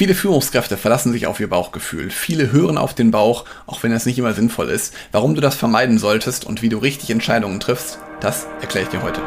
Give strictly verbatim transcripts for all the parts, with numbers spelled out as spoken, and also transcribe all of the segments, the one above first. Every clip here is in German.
Viele Führungskräfte verlassen sich auf ihr Bauchgefühl. Viele hören auf den Bauch, auch wenn das nicht immer sinnvoll ist. Warum du das vermeiden solltest und wie du richtig Entscheidungen triffst, das erkläre ich dir heute.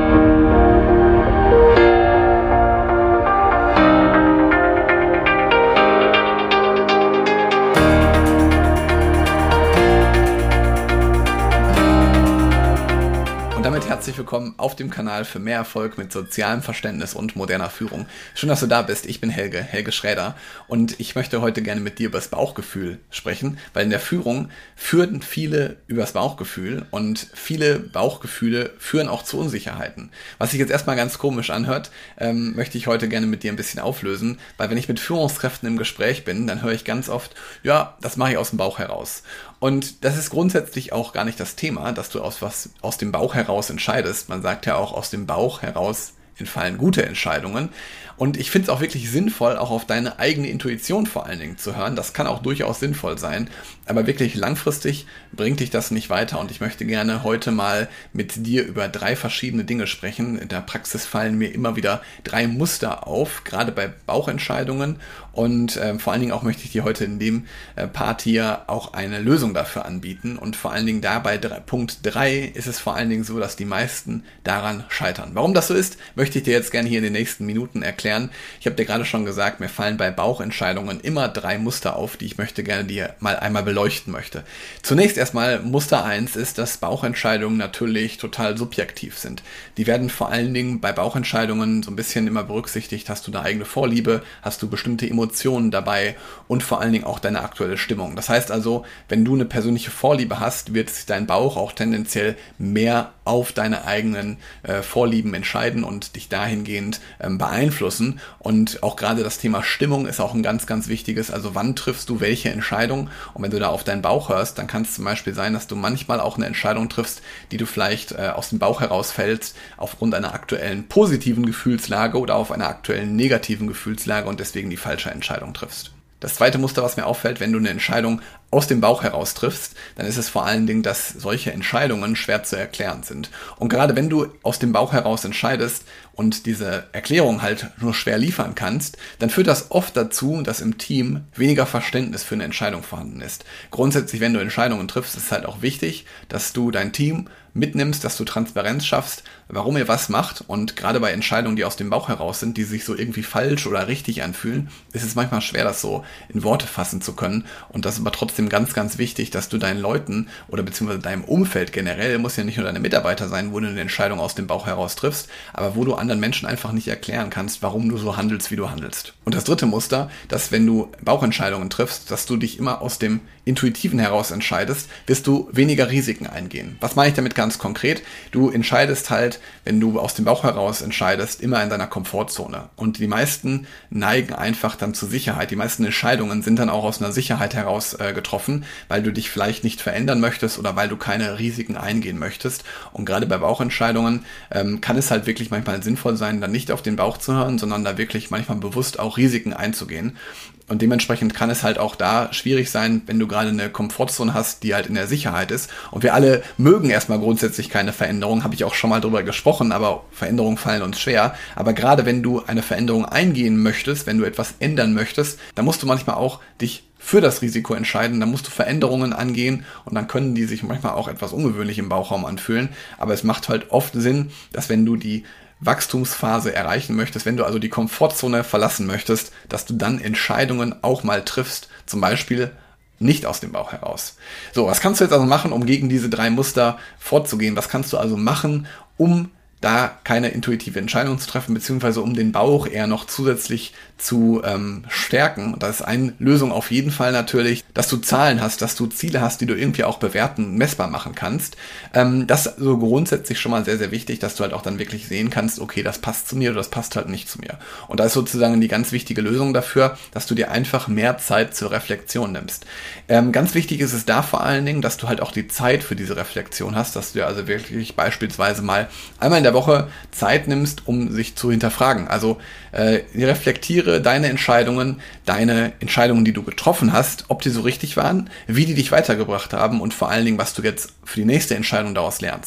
Und damit herzlich willkommen auf dem Kanal für mehr Erfolg mit sozialem Verständnis und moderner Führung. Schön, dass du da bist. Ich bin Helge, Helge Schräder, und ich möchte heute gerne mit dir über das Bauchgefühl sprechen, weil in der Führung führen viele über das Bauchgefühl und viele Bauchgefühle führen auch zu Unsicherheiten. Was sich jetzt erstmal ganz komisch anhört, ähm, möchte ich heute gerne mit dir ein bisschen auflösen, weil wenn ich mit Führungskräften im Gespräch bin, dann höre ich ganz oft, ja, das mache ich aus dem Bauch heraus. Und das ist grundsätzlich auch gar nicht das Thema, dass du aus was aus dem Bauch heraus entscheidest. Man sagt ja auch, aus dem Bauch heraus entfallen gute Entscheidungen. Und ich finde es auch wirklich sinnvoll, auch auf deine eigene Intuition vor allen Dingen zu hören. Das kann auch durchaus sinnvoll sein. Aber wirklich langfristig bringt dich das nicht weiter. Und ich möchte gerne heute mal mit dir über drei verschiedene Dinge sprechen. In der Praxis fallen mir immer wieder drei Muster auf, gerade bei Bauchentscheidungen. Und äh, vor allen Dingen auch möchte ich dir heute in dem äh, Part hier auch eine Lösung dafür anbieten. Und vor allen Dingen dabei Punkt drei ist es vor allen Dingen so, dass die meisten daran scheitern. Warum das so ist, möchte ich dir jetzt gerne hier in den nächsten Minuten erklären. Ich habe dir gerade schon gesagt, mir fallen bei Bauchentscheidungen immer drei Muster auf, die ich möchte gerne dir mal einmal beleuchten möchte. Zunächst erstmal Muster eins ist, dass Bauchentscheidungen natürlich total subjektiv sind. Die werden vor allen Dingen bei Bauchentscheidungen so ein bisschen immer berücksichtigt, hast du eine eigene Vorliebe, hast du bestimmte Emotionen dabei und vor allen Dingen auch deine aktuelle Stimmung. Das heißt also, wenn du eine persönliche Vorliebe hast, wird sich dein Bauch auch tendenziell mehr auf deine eigenen äh, Vorlieben entscheiden und dich dahingehend ähm, beeinflussen. Und auch gerade das Thema Stimmung ist auch ein ganz, ganz wichtiges. Also wann triffst du welche Entscheidung? Und wenn du da auf deinen Bauch hörst, dann kann es zum Beispiel sein, dass du manchmal auch eine Entscheidung triffst, die du vielleicht äh, aus dem Bauch herausfällst, aufgrund einer aktuellen positiven Gefühlslage oder auf einer aktuellen negativen Gefühlslage und deswegen die falsche Entscheidung triffst. Das zweite Muster, was mir auffällt, wenn du eine Entscheidung aus dem Bauch heraus triffst, dann ist es vor allen Dingen, dass solche Entscheidungen schwer zu erklären sind. Und gerade wenn du aus dem Bauch heraus entscheidest und diese Erklärung halt nur schwer liefern kannst, dann führt das oft dazu, dass im Team weniger Verständnis für eine Entscheidung vorhanden ist. Grundsätzlich, wenn du Entscheidungen triffst, ist es halt auch wichtig, dass du dein Team mitnimmst, dass du Transparenz schaffst, warum ihr was macht. Und gerade bei Entscheidungen, die aus dem Bauch heraus sind, die sich so irgendwie falsch oder richtig anfühlen, ist es manchmal schwer, das so in Worte fassen zu können. Und das ist aber trotzdem ganz, ganz wichtig, dass du deinen Leuten oder beziehungsweise deinem Umfeld generell, muss ja nicht nur deine Mitarbeiter sein, wo du eine Entscheidung aus dem Bauch heraus triffst, aber wo du anderen Menschen einfach nicht erklären kannst, warum du so handelst, wie du handelst. Und das dritte Muster, dass wenn du Bauchentscheidungen triffst, dass du dich immer aus dem Intuitiven heraus entscheidest, wirst du weniger Risiken eingehen. Was meine ich damit ganz konkret? Du entscheidest halt, wenn du aus dem Bauch heraus entscheidest, immer in deiner Komfortzone. Und die meisten neigen einfach dann zur Sicherheit. Die meisten Entscheidungen sind dann auch aus einer Sicherheit heraus äh, getroffen, weil du dich vielleicht nicht verändern möchtest oder weil du keine Risiken eingehen möchtest. Und gerade bei Bauchentscheidungen ähm, kann es halt wirklich manchmal sinnvoll sein, dann nicht auf den Bauch zu hören, sondern da wirklich manchmal bewusst auch Risiken einzugehen. Und dementsprechend kann es halt auch da schwierig sein, wenn du gerade eine Komfortzone hast, die halt in der Sicherheit ist. Und wir alle mögen erstmal grundsätzlich keine Veränderung, habe ich auch schon mal drüber gesprochen, aber Veränderungen fallen uns schwer. Aber gerade wenn du eine Veränderung eingehen möchtest, wenn du etwas ändern möchtest, dann musst du manchmal auch dich für das Risiko entscheiden, dann musst du Veränderungen angehen und dann können die sich manchmal auch etwas ungewöhnlich im Bauchraum anfühlen. Aber es macht halt oft Sinn, dass wenn du die Wachstumsphase erreichen möchtest, wenn du also die Komfortzone verlassen möchtest, dass du dann Entscheidungen auch mal triffst, zum Beispiel nicht aus dem Bauch heraus. So, was kannst du jetzt also machen, um gegen diese drei Muster vorzugehen? Was kannst du also machen, um da keine intuitive Entscheidung zu treffen, beziehungsweise um den Bauch eher noch zusätzlich zu ähm, stärken? Und das ist eine Lösung auf jeden Fall natürlich, dass du Zahlen hast, dass du Ziele hast, die du irgendwie auch bewerten, messbar machen kannst. Ähm, das ist so grundsätzlich schon mal sehr, sehr wichtig, dass du halt auch dann wirklich sehen kannst, okay, das passt zu mir oder das passt halt nicht zu mir. Und da ist sozusagen die ganz wichtige Lösung dafür, dass du dir einfach mehr Zeit zur Reflexion nimmst. Ähm, ganz wichtig ist es da vor allen Dingen, dass du halt auch die Zeit für diese Reflexion hast, dass du dir also wirklich beispielsweise mal einmal in der Woche Zeit nimmst, um sich zu hinterfragen. Also äh, reflektiere deine Entscheidungen, deine Entscheidungen, die du getroffen hast, ob die so richtig waren, wie die dich weitergebracht haben und vor allen Dingen, was du jetzt für die nächste Entscheidung daraus lernst.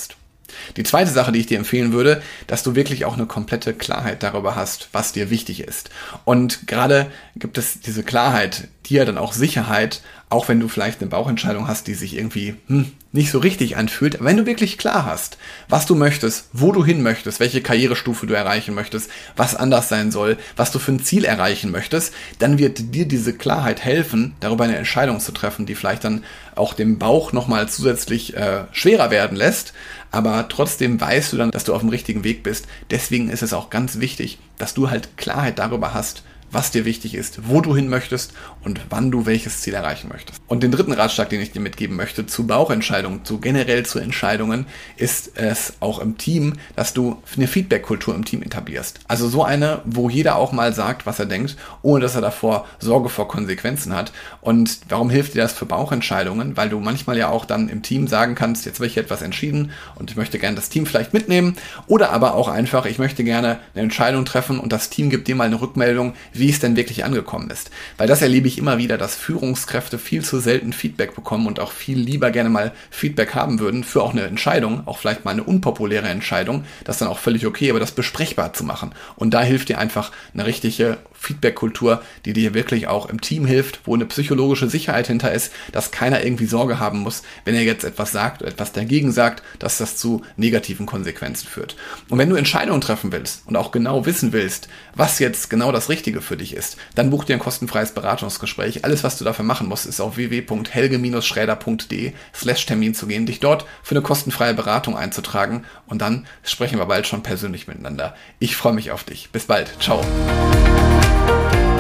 Die zweite Sache, die ich dir empfehlen würde, dass du wirklich auch eine komplette Klarheit darüber hast, was dir wichtig ist. Und gerade gibt es diese Klarheit, dir dann auch Sicherheit, auch wenn du vielleicht eine Bauchentscheidung hast, die sich irgendwie hm, nicht so richtig anfühlt. Wenn du wirklich klar hast, was du möchtest, wo du hin möchtest, welche Karrierestufe du erreichen möchtest, was anders sein soll, was du für ein Ziel erreichen möchtest, dann wird dir diese Klarheit helfen, darüber eine Entscheidung zu treffen, die vielleicht dann auch dem Bauch nochmal zusätzlich äh, schwerer werden lässt. Aber trotzdem weißt du dann, dass du auf dem richtigen Weg bist. Deswegen ist es auch ganz wichtig, dass du halt Klarheit darüber hast, was dir wichtig ist, wo du hin möchtest und wann du welches Ziel erreichen möchtest. Und den dritten Ratschlag, den ich dir mitgeben möchte zu Bauchentscheidungen, zu generell zu Entscheidungen, ist es auch im Team, dass du eine Feedback-Kultur im Team etablierst. Also so eine, wo jeder auch mal sagt, was er denkt, ohne dass er davor Sorge vor Konsequenzen hat. Und warum hilft dir das für Bauchentscheidungen? Weil du manchmal ja auch dann im Team sagen kannst, jetzt habe ich etwas entschieden und ich möchte gerne das Team vielleicht mitnehmen. Oder aber auch einfach, ich möchte gerne eine Entscheidung treffen und das Team gibt dir mal eine Rückmeldung, wie es denn wirklich angekommen ist. Weil das erlebe ich immer wieder, dass Führungskräfte viel zu selten Feedback bekommen und auch viel lieber gerne mal Feedback haben würden für auch eine Entscheidung, auch vielleicht mal eine unpopuläre Entscheidung, das ist dann auch völlig okay, aber das besprechbar zu machen. Und da hilft dir einfach eine richtige Feedback-Kultur, die dir wirklich auch im Team hilft, wo eine psychologische Sicherheit hinter ist, dass keiner irgendwie Sorge haben muss, wenn er jetzt etwas sagt oder etwas dagegen sagt, dass das zu negativen Konsequenzen führt. Und wenn du Entscheidungen treffen willst und auch genau wissen willst, was jetzt genau das Richtige für dich ist, dann buch dir ein kostenfreies Beratungsgespräch. Alles, was du dafür machen musst, ist auf w w w punkt helge schräder punkt de slash Termin zu gehen, dich dort für eine kostenfreie Beratung einzutragen und dann sprechen wir bald schon persönlich miteinander. Ich freue mich auf dich. Bis bald. Ciao.